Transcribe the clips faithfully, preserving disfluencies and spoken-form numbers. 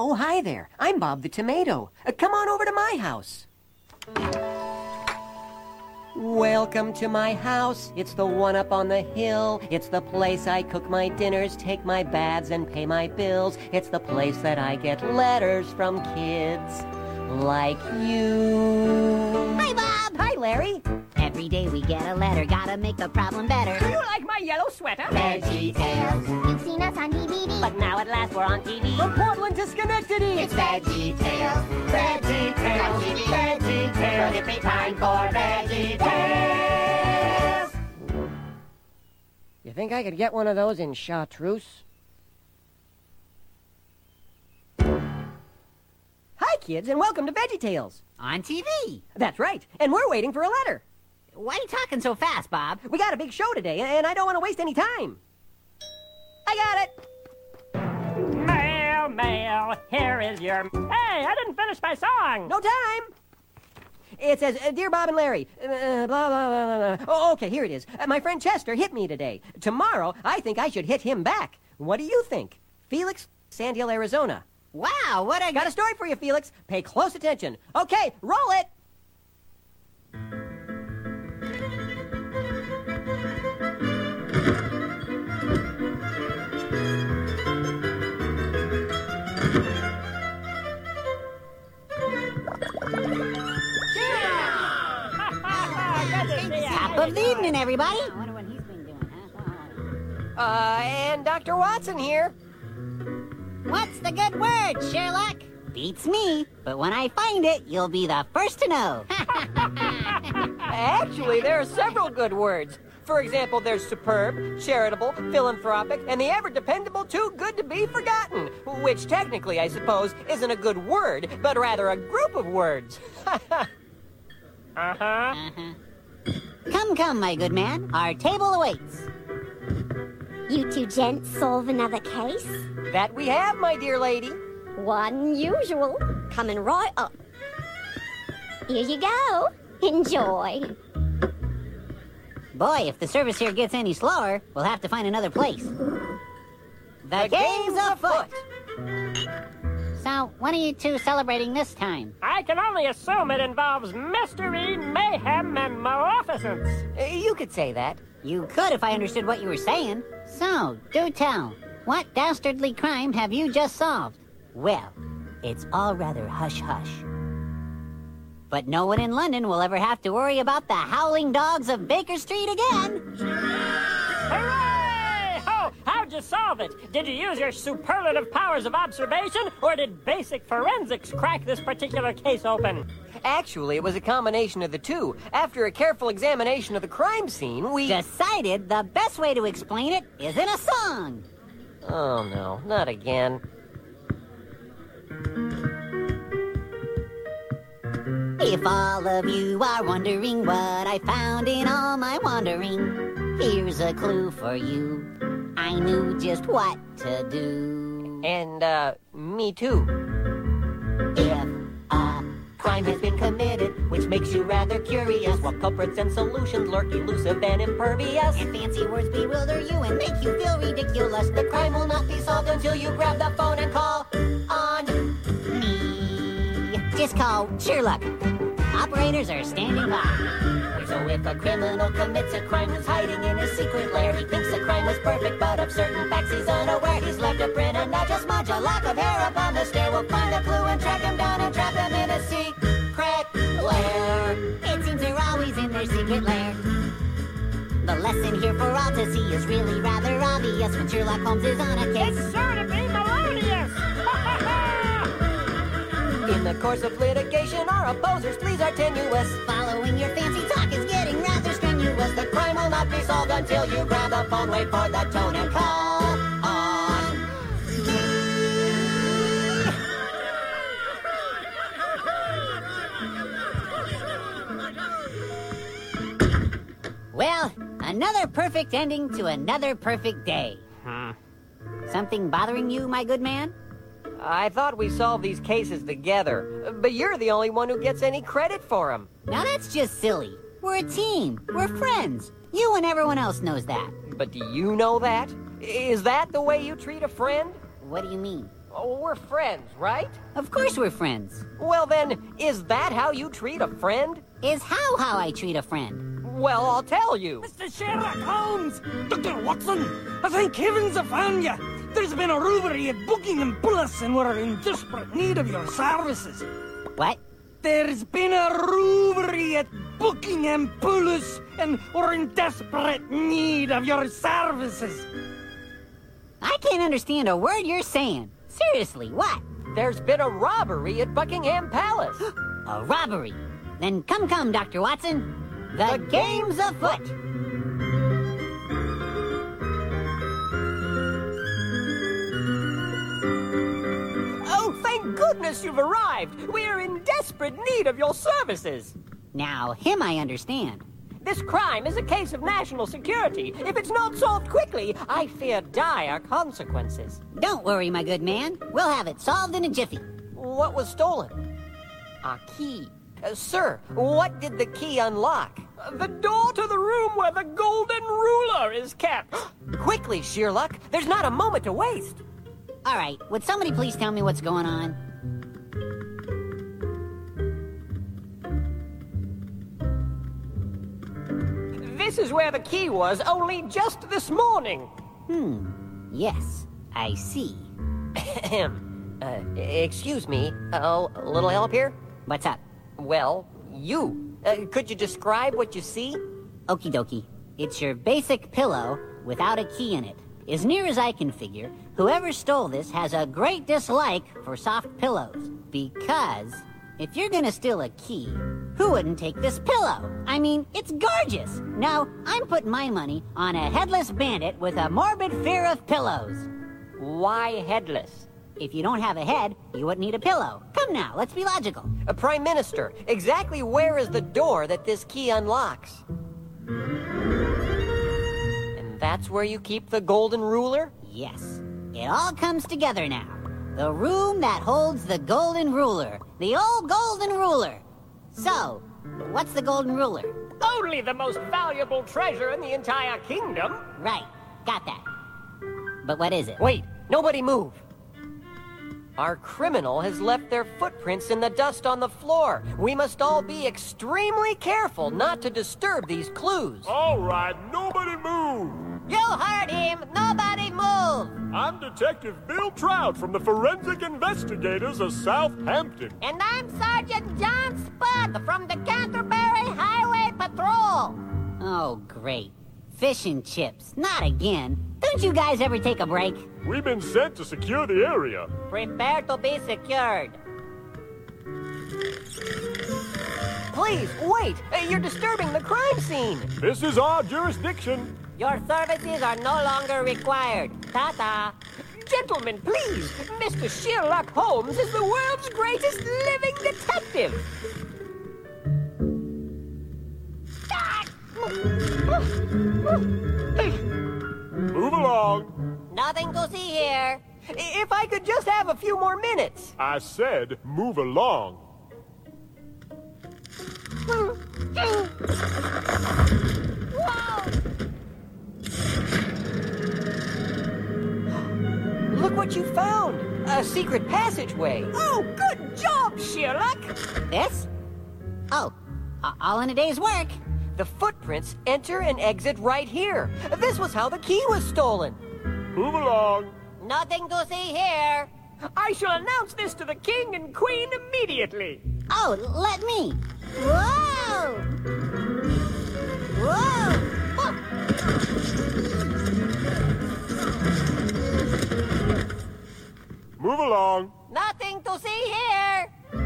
Oh, hi there. I'm Bob the Tomato. Uh, come on over to my house. Welcome to my house. It's the one up on the hill. It's the place I cook my dinners, take my baths, and pay my bills. It's the place that I get letters from kids like you. Hi, Bob. Hi, Larry. Every day we get a letter, gotta make the problem better. Do you like my yellow sweater? Veggie Tales. You've seen us on D V D. But now at last we're on T V. From Portland to Schenectady. It's Veggie Tales. Veggie Tales. Veggie Tales. It'd be time for Veggie Tales. You think I could get one of those in chartreuse? Hi, kids, and welcome to Veggie Tales. On T V. That's right, and we're waiting for a letter. Why are you talking so fast, Bob? We got a big show today, and I don't want to waste any time. I got it. Mail, mail, here is your... Hey, I didn't finish my song. No time. It says, uh, Dear Bob and Larry, uh, blah, blah, blah, blah, blah. Oh, okay, here it is. Uh, my friend Chester hit me today. Tomorrow, I think I should hit him back. What do you think? Felix, Sand Hill, Arizona. Wow, what a... Got a story for you, Felix. Pay close attention. Okay, roll it. Top of the evening, everybody. I wonder what he's been doing, huh? Uh, and Doctor Watson here. What's the good word, Sherlock? Beats me, but when I find it, you'll be the first to know. Actually, there are several good words. For example, there's superb, charitable, philanthropic, and the ever-dependable too good to be forgotten, which technically, I suppose, isn't a good word, but rather a group of words. Uh-huh. Uh-huh. Come, come, my good man. Our table awaits. You two gents solve another case? That we have, my dear lady. One usual. Coming right up. Here you go. Enjoy. Boy, if the service here gets any slower, we'll have to find another place. The, game's afoot. So, what are you two celebrating this time? I can only assume it involves mystery, mayhem, and maleficence. Uh, You could say that. You could if I understood what you were saying. So, do tell. What dastardly crime have you just solved? Well, it's all rather hush-hush. But no one in London will ever have to worry about the howling dogs of Baker Street again. Hooray! Ho! How'd you solve it? Did you use your superlative powers of observation, or did basic forensics crack this particular case open? Actually, it was a combination of the two. After a careful examination of the crime scene, we... Decided the best way to explain it is in a song. Oh, no, not again. If all of you are wondering what I found in all my wandering, here's a clue for you. I knew just what to do. And, uh, me too. If a crime has been committed, which makes you rather curious, what culprits and solutions lurk elusive and impervious, and fancy words bewilder you and make you feel ridiculous, the crime will not be solved until you grab the phone and call on me. Just call Sherlock. Operators are standing by. So if a criminal commits a crime who's hiding in his secret lair, he thinks the crime was perfect, but of certain facts he's unaware. He's left a print and not just smudge a lock of hair upon the stair. We'll find a clue and track him down and trap him in a secret lair. It seems they're always in their secret lair. The lesson here for all to see is really rather obvious when Sherlock Holmes is on a case. It's sure to be melodious! In the course of litigation, our opposers please are tenuous. Following your fancy talk is getting rather strenuous. The crime will not be solved until you grab the phone, wait for the tone, and call on me. Well, another perfect ending to another perfect day. Hmm. Something bothering you, my good man? I thought we solved these cases together, but you're the only one who gets any credit for them. Now that's just silly. We're a team. We're friends. You and everyone else knows that. But do you know that? Is that the way you treat a friend? What do you mean? Oh, we're friends, right? Of course we're friends. Well then, is that how you treat a friend? Is how how I treat a friend. Well, I'll tell you. Mister Sherlock Holmes! Doctor Watson! I thank heavens I found you! There's been a robbery at Buckingham Palace and we're in desperate need of your services. What? There's been a robbery at Buckingham Palace and we're in desperate need of your services. I can't understand a word you're saying. Seriously, what? There's been a robbery at Buckingham Palace. A robbery? Then come, come, Doctor Watson. The, the game's afoot. Oh, thank goodness you've arrived. We're in desperate need of your services. Now, him I understand. This crime is a case of national security. If it's not solved quickly, I fear dire consequences. Don't worry, my good man. We'll have it solved in a jiffy. What was stolen? A key. Uh, sir, what did the key unlock? Uh, the door to the room where the golden ruler is kept. Quickly, Sherlock. There's not a moment to waste. All right, would somebody please tell me what's going on? This is where the key was only just this morning. Hmm, yes, I see. Ahem. uh, excuse me, uh, a little help here? What's up? Well, you. Uh, could you describe what you see? Okie dokie. It's your basic pillow without a key in it. As near as I can figure, whoever stole this has a great dislike for soft pillows. Because if you're gonna steal a key, who wouldn't take this pillow? I mean, it's gorgeous. Now, I'm putting my money on a headless bandit with a morbid fear of pillows. Why headless? If you don't have a head, you wouldn't need a pillow. Come now, let's be logical. Uh, Prime Minister, exactly where is the door that this key unlocks? And that's where you keep the golden ruler? Yes. It all comes together now. The room that holds the golden ruler. The old golden ruler. So, what's the golden ruler? Only the most valuable treasure in the entire kingdom. Right. Got that. But what is it? Wait, nobody move. Our criminal has left their footprints in the dust on the floor. We must all be extremely careful not to disturb these clues. All right, nobody move. You heard him. Nobody move. I'm Detective Bill Trout from the Forensic Investigators of Southampton. And I'm Sergeant John Spud from the Canterbury Highway Patrol. Oh, great. Fish and chips. Not again. Don't you guys ever take a break? We've been sent to secure the area. Prepare to be secured. Please, wait! Uh, You're disturbing the crime scene! This is our jurisdiction. Your services are no longer required. Ta-ta. Gentlemen, please! Mister Sherlock Holmes is the world's greatest living detective! Move along. Nothing to see here. If I could just have a few more minutes! I said move along. Look what you found! A secret passageway! Oh, good job, Sherlock! This? Oh, a- all in a day's work. The footprints enter and exit right here. This was how the key was stolen. Move along. Nothing to see here. I shall announce this to the king and queen immediately. Oh, let me. Whoa! Whoa! Move along. Nothing to see here.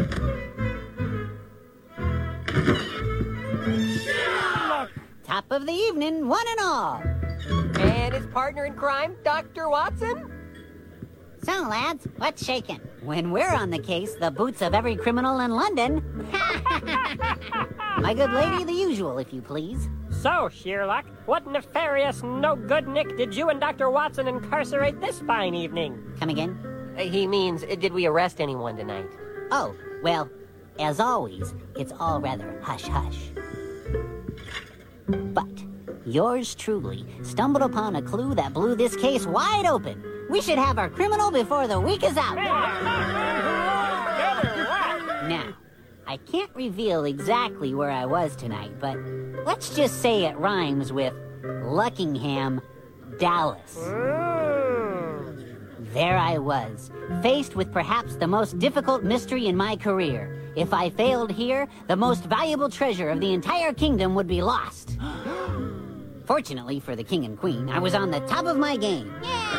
Top of the evening, one and all. And his partner in crime, Doctor Watson? So, lads, what's shaking? When we're on the case, the boots of every criminal in London. My good lady, the usual, if you please. So, Sherlock, what nefarious no-good-nick did you and Doctor Watson incarcerate this fine evening? Come again? Uh, He means, uh, did we arrest anyone tonight? Oh, well, as always, it's all rather hush-hush. But yours truly stumbled upon a clue that blew this case wide open. We should have our criminal before the week is out. Now, I can't reveal exactly where I was tonight, but let's just say it rhymes with Luckingham, Dallas. There I was, faced with perhaps the most difficult mystery in my career. If I failed here, the most valuable treasure of the entire kingdom would be lost. Fortunately for the king and queen, I was on the top of my game.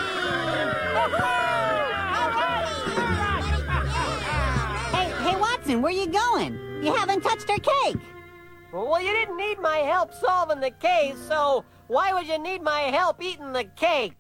Hey, hey, Watson, where you going? You haven't touched our cake. Well, you didn't need my help solving the case, so why would you need my help eating the cake?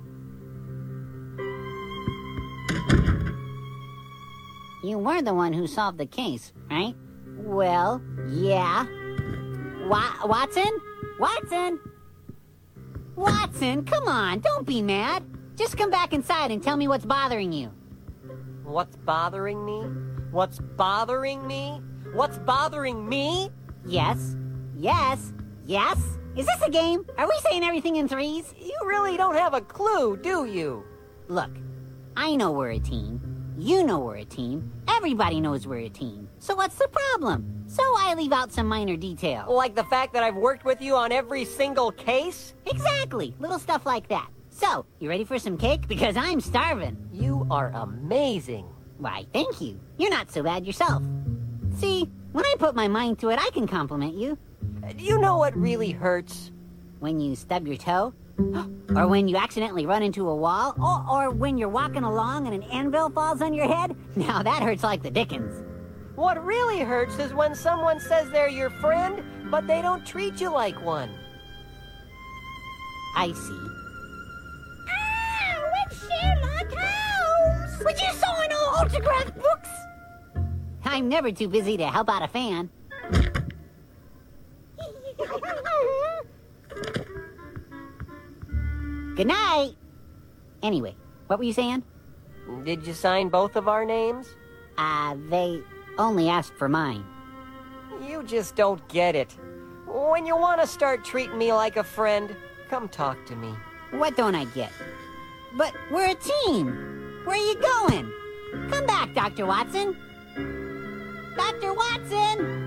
You were the one who solved the case, right? Well, yeah. Wa- Watson? Watson? Watson, come on, don't be mad. Just come back inside and tell me what's bothering you. What's bothering me? What's bothering me? What's bothering me? Yes. Yes. Yes. Is this a game? Are we saying everything in threes? You really don't have a clue, do you? Look, I know we're a team. You know we're a team. Everybody knows we're a team. So what's the problem? So I leave out some minor details. Like the fact that I've worked with you on every single case? Exactly. Little stuff like that. So, you ready for some cake? Because I'm starving. You are amazing. Why, thank you. You're not so bad yourself. See, when I put my mind to it, I can compliment you. Do you know what really hurts? When you stub your toe? Or when you accidentally run into a wall? Or, or when you're walking along and an anvil falls on your head? Now that hurts like the dickens. What really hurts is when someone says they're your friend, but they don't treat you like one. I see. Ah, it's Sherlock Holmes! Would you saw no autograph books? I'm never too busy to help out a fan. Good night. Anyway, what were you saying? Did you sign both of our names? Uh, they only asked for mine. You just don't get it. When you want to start treating me like a friend, come talk to me. What don't I get? But we're a team. Where are you going? Come back, Doctor Watson. Doctor Watson!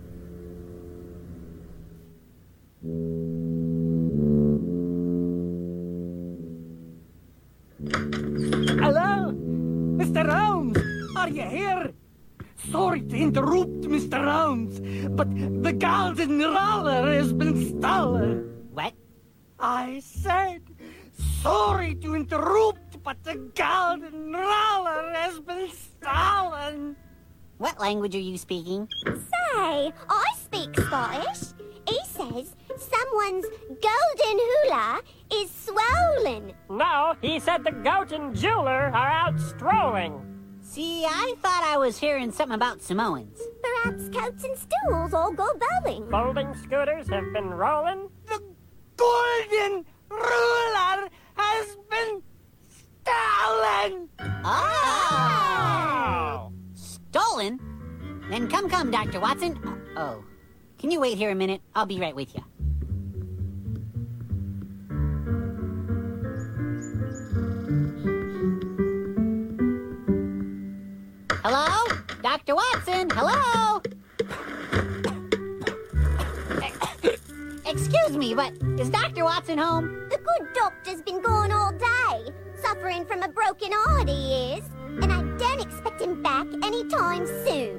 Hello? Mister Holmes, are you here? Sorry to interrupt, Mister Holmes, but the golden roller has been stolen. What? I said, sorry to interrupt, but the golden roller has been stolen. What language are you speaking? Say, I speak Scottish. He says someone's golden hula is swollen. No, he said the goat and jeweler are out strolling. See, I thought I was hearing something about Samoans. Perhaps coats and stools all go bowling. Folding scooters have been rolling. The golden ruler has been stolen. Oh! Stolen? Then come, come, Doctor Watson. Uh, oh. Can you wait here a minute? I'll be right with you. Hello? Doctor Watson, hello? Excuse me, but is Doctor Watson home? The good doctor's been gone all day. Suffering from a broken heart, he is. And I don't expect him back anytime soon.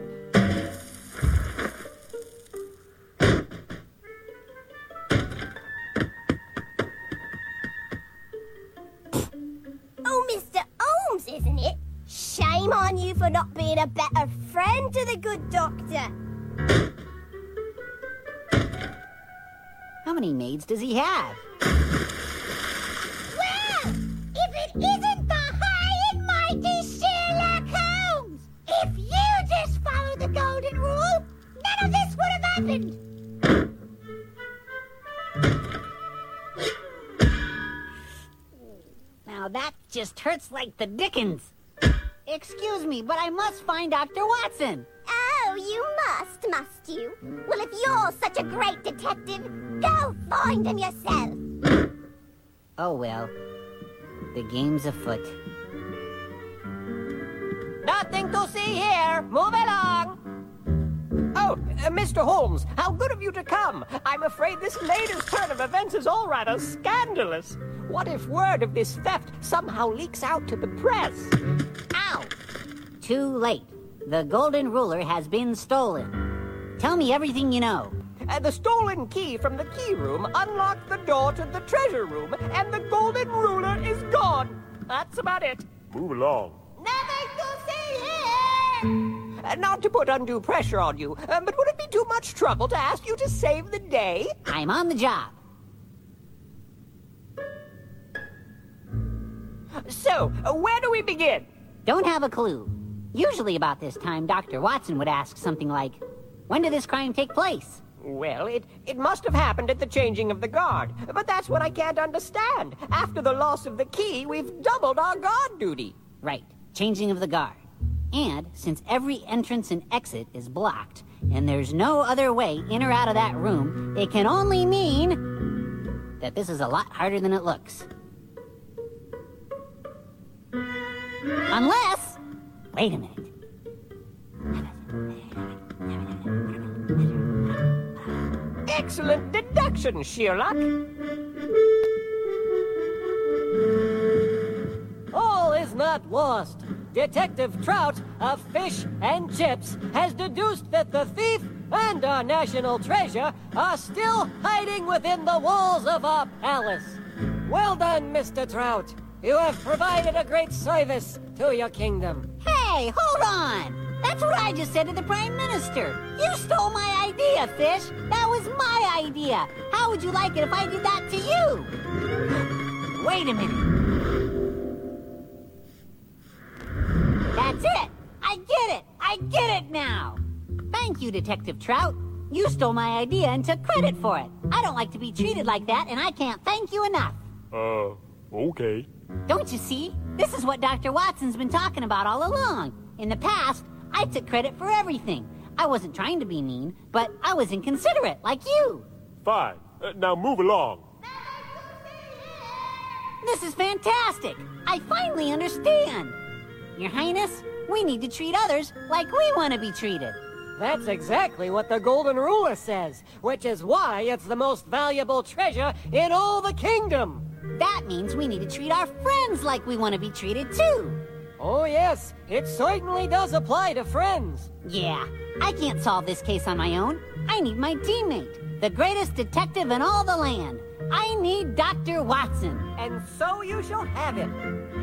Oh, Mister Holmes, isn't it? Shame on you for not being a better friend to the good doctor. How many maids does he have? Well, if it isn't the high and mighty Sherlock Holmes! If you just followed the golden rule, none of this would have happened. Now that just hurts like the dickens. Excuse me, but I must find Doctor Watson. Oh, you must, must you? Well, if you're such a great detective, go find him yourself. Oh, well. The game's afoot. Nothing to see here. Move along. Oh, uh, Mister Holmes, how good of you to come. I'm afraid this latest turn of events is all rather scandalous. What if word of this theft somehow leaks out to the press? Ow! Too late. The golden ruler has been stolen. Tell me everything you know. Uh, the stolen key from the key room unlocked the door to the treasure room, and the golden ruler is gone. That's about it. Move along. Nothing to see here! Uh, not to put undue pressure on you, uh, but would it be too much trouble to ask you to save the day? I'm on the job. So, uh, where do we begin? Don't have a clue. Usually about this time, Doctor Watson would ask something like, when did this crime take place? Well, it, it must have happened at the changing of the guard. But that's what I can't understand. After the loss of the key, we've doubled our guard duty. Right, changing of the guard. And since every entrance and exit is blocked, and there's no other way in or out of that room, it can only mean that this is a lot harder than it looks. Unless... Wait a minute. Excellent deduction, Sherlock. All is not lost. Detective Trout of Fish and Chips has deduced that the thief and our national treasure are still hiding within the walls of our palace. Well done, Mister Trout. You have provided a great service to your kingdom. Hey, hold on! That's what I just said to the Prime Minister. You stole my idea, Fish. That was my idea. How would you like it if I did that to you? Wait a minute. That's it. I get it. I get it now. Thank you, Detective Trout. You stole my idea and took credit for it. I don't like to be treated like that, and I can't thank you enough. Uh, okay. Don't you see? This is what Doctor Watson's been talking about all along. In the past, I took credit for everything. I wasn't trying to be mean, but I was inconsiderate, like you. Fine. Uh, now move along. This is fantastic. I finally understand. Your Highness, we need to treat others like we want to be treated. That's exactly what the Golden Ruler says, which is why it's the most valuable treasure in all the kingdom. That means we need to treat our friends like we want to be treated, too. Oh, yes, it certainly does apply to friends. Yeah, I can't solve this case on my own. I need my teammate, the greatest detective in all the land. I need Doctor Watson. And so you shall have it.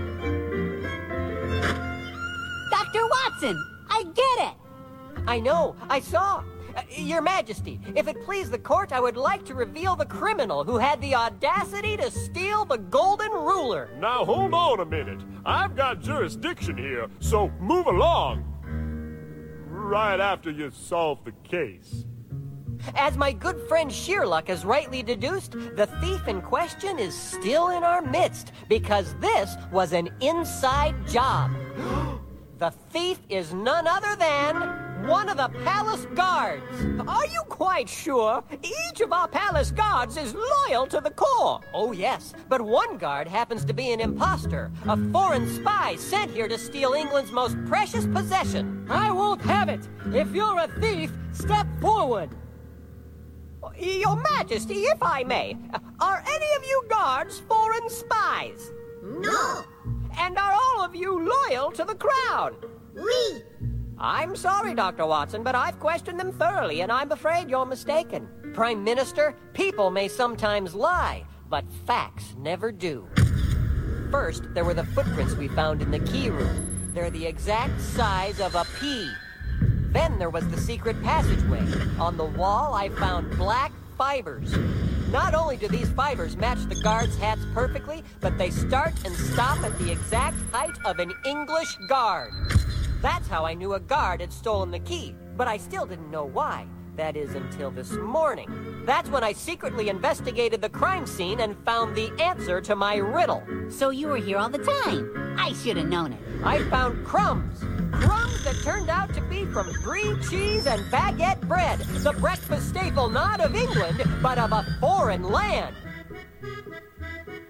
Doctor Watson, I get it. I know, I saw. Uh, Your Majesty, if it please the court, I would like to reveal the criminal who had the audacity to steal the Golden Ruler. Now hold on a minute. I've got jurisdiction here, so move along. Right after you solve the case. As my good friend Sherlock has rightly deduced, the thief in question is still in our midst because this was an inside job. The thief is none other than one of the palace guards. Are you quite sure? Each of our palace guards is loyal to the core. Oh, yes, but one guard happens to be an imposter, a foreign spy sent here to steal England's most precious possession. I won't have it. If you're a thief, step forward. Your Majesty, if I may, are any of you guards foreign spies? No, And are all of you loyal to the crown? we. I'm sorry, Doctor Watson, but I've questioned them thoroughly, and I'm afraid you're mistaken. Prime Minister, people may sometimes lie, but facts never do. First, there were the footprints we found in the key room. They're the exact size of a pea. Then there was the secret passageway. On the wall, I found black fibers. Not only do these fibers match the guards' hats perfectly, but they start and stop at the exact height of an English guard. That's how I knew a guard had stolen the key, but I still didn't know why. That is, until this morning. That's when I secretly investigated the crime scene and found the answer to my riddle. So you were here all the time. I should have known it. I found crumbs. Crumbs that turned out to be from brie cheese and baguette bread. The breakfast staple not of England, but of a foreign land.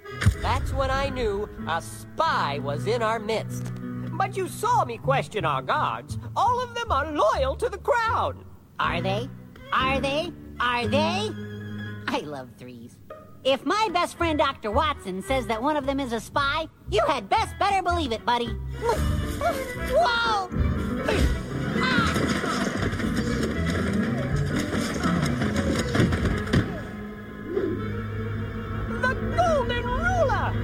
That's when I knew a spy was in our midst. But you saw me question our guards. All of them are loyal to the crown. Are they? Are they? Are they? I love threes. If my best friend Doctor Watson says that one of them is a spy, you had best better believe it, buddy. Whoa! Ah! The Golden Ruler!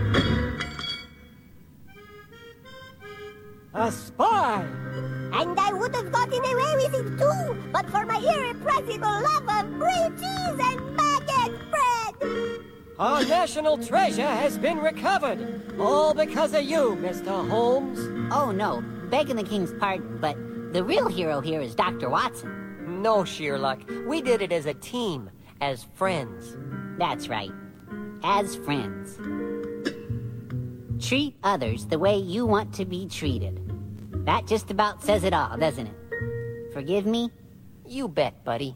A spy! And I would have gotten away with it too, but for my irrepressible love of brie cheese and baguette bread. Our national treasure has been recovered. All because of you, Mister Holmes. Oh, no. Begging the king's pardon, but the real hero here is Doctor Watson. No, Sherlock. We did it as a team, as friends. That's right. As friends. Treat others the way you want to be treated. That just about says it all, doesn't it? Forgive me? You bet, buddy.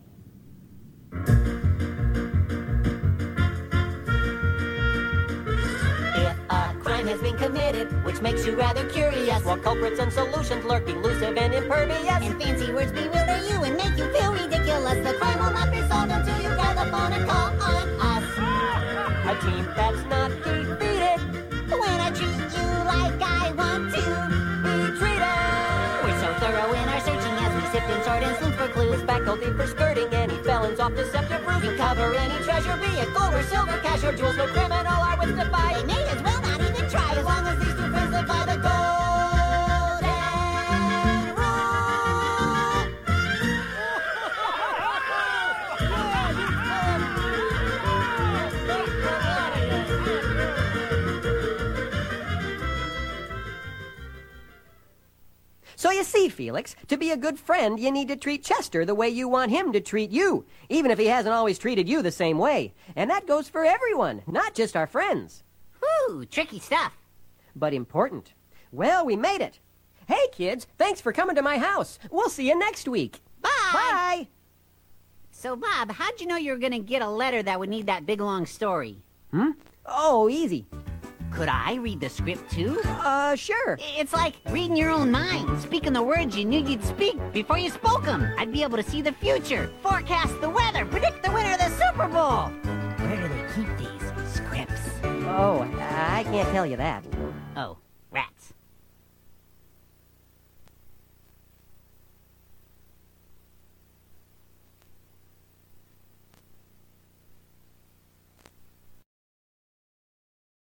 If a crime has been committed, which makes you rather curious, While culprits and solutions lurk elusive and impervious, And fancy words bewilder you and make you feel ridiculous, the crime will not be solved until you grab the phone and call on us. a team that's not defeated When I treat you like I want to, be treated we're so thorough in our searching as we sift and sort and sleuth for clues. with faculty for skirting any felons off deceptive routes. Recover any treasure, be it gold or silver, cash or jewels, no criminal our wits defy. They may as well not even try, as long as these two friends live by the golden rule. So you see, Felix, to be a good friend, you need to treat Chester the way you want him to treat you, even if he hasn't always treated you the same way. And that goes for everyone, not just our friends. Whew, tricky stuff. But important. Well, we made it. Hey, kids, thanks for coming to my house. We'll see you next week. Bye! Bye! So, Bob, how'd you know you were going to get a letter that would need that big, long story? Hmm? Oh, easy. Could I read the script, too? Uh, sure. It's like reading your own mind, speaking the words you knew you'd speak before you spoke them. I'd be able to see the future, forecast the weather, predict the winner of the Super Bowl. Where do they keep these scripts? Oh, I can't tell you that. Oh.